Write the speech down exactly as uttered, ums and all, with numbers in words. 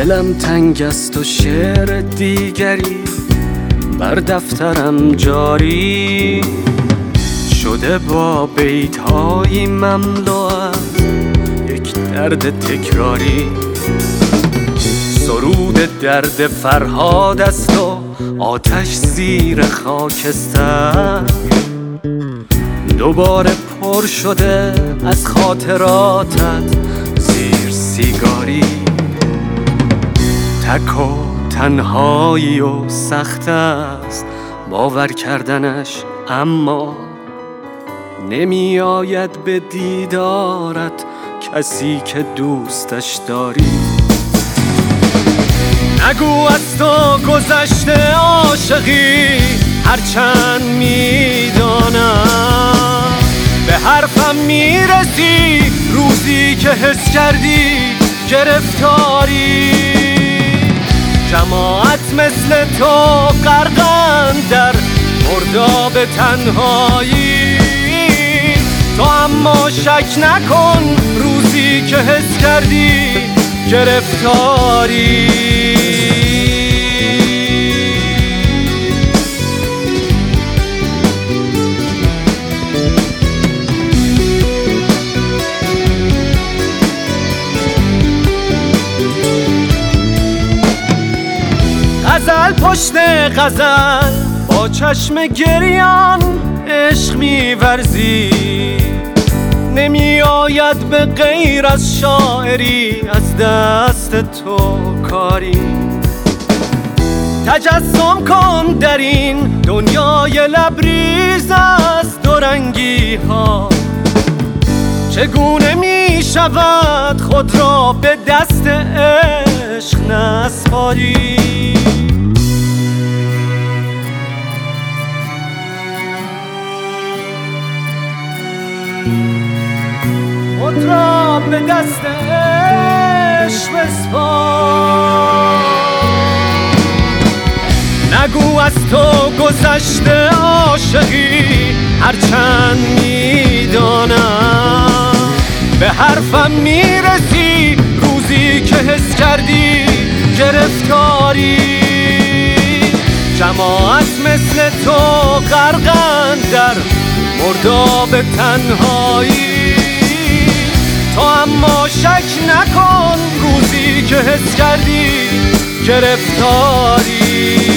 دلم تنگ است و شعر دیگری بر دفترم جاری شده با بیت‌هایی مملو از یک درد تکراری. سرود درد فرهاد است و آتش زیر خاکستر دوباره پر شده از خاطراتت زیر سیگاری. تک و تنهایی و سخت است باور کردنش، اما نمی آید به دیدارت کسی که دوستش داری. نگو از تو گذشته عاشقی هرچند میدانم به حرفم میرسی روزی که حس کردی گرفتاری. جماعت مثل تو غرقن در مرداب تنهایی، تو اما شک نکن روزی که حس کردی گرفتاری. غزل پشت غزل با چشم گریان عشق می‌ورزی، نمی آید به غیر از شاعری از دست تو کاری. تجسم کن در این دنیای لبریز از دو رنگی ها، چگونه می شود خود را به دست عشق نسپاری. خود را به دست عشق بسپار. نگو از تو گذشته عاشقی هرچند میدانم به حرفم میرسی روزی که حس کردی گرفتاری. جماعت مثل تو غرقن در مرداب تنهایی، تو اما شک نکن روزی که حس کردی گرفتاری.